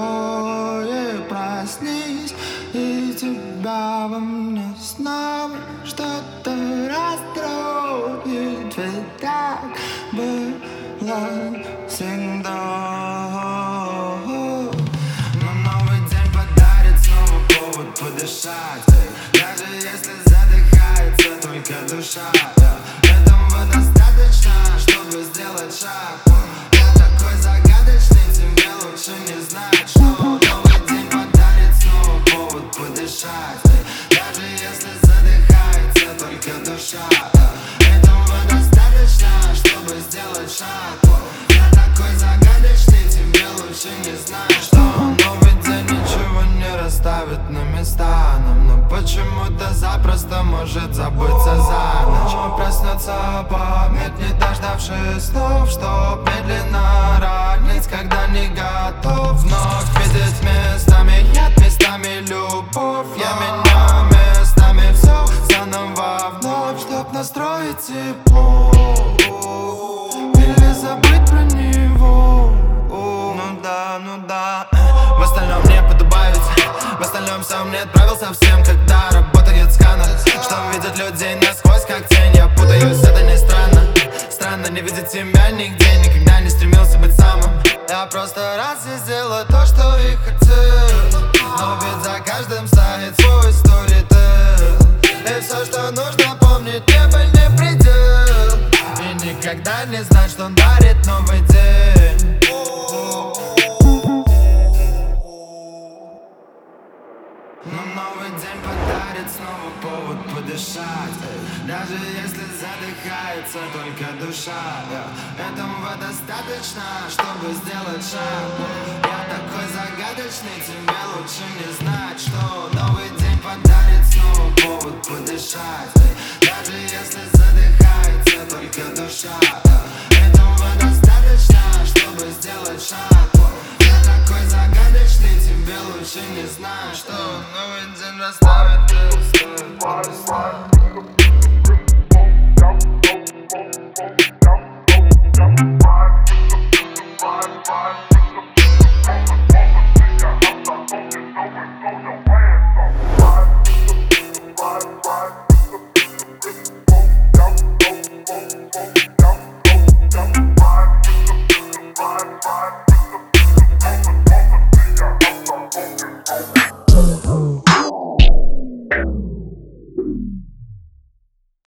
покое, проснись, и тебя во мне снова что-то расстроит. Ведь так было всегда. Но новый день подарит снова повод подышать, даже если задыхается только душа. Этого достаточно, чтобы сделать шаг. Я такой загадочный, тебе лучше не знать, что новый день подарит снова повод подышать, даже если задыхается только душа. Этого достаточно, чтобы сделать шаг. Я такой загадочный, тебе лучше не знать, что новый день ничего не расставит на места нам, но почему-то запросто может забыться за ночь. Проснется память, не дождавшись снов, чтоб медленно ранить, когда не готов вновь видеть местами яд, местами любовь. Я меняю местами все заново вновь, чтоб настроить тепло или забыть про него. Ну да, в остальном не подобаюсь, в остальном сам не отправил совсем, когда работает сканер, что видят людей насквозь как тень. Я путаюсь, это не странно, странно не видеть себя нигде, никогда не стремился быть самым. Я просто раз и сделал то, что и хотел, но ведь за каждым стоит свой сторител. И все, что нужно помнить, небо не предел, и никогда не знать, что он дарит новый день. Но новый день подарит снова повод подышать, даже если задыхается только душа. Этого достаточно, чтобы сделать шаг. Я такой загадочный, тебе лучше не знать, что новый день подарит снова повод подышать, даже если задыхается только душа. Этого достаточно, чтобы сделать шаг. Я такой загадочный, тебе лучше не знать, что новый день расставит место.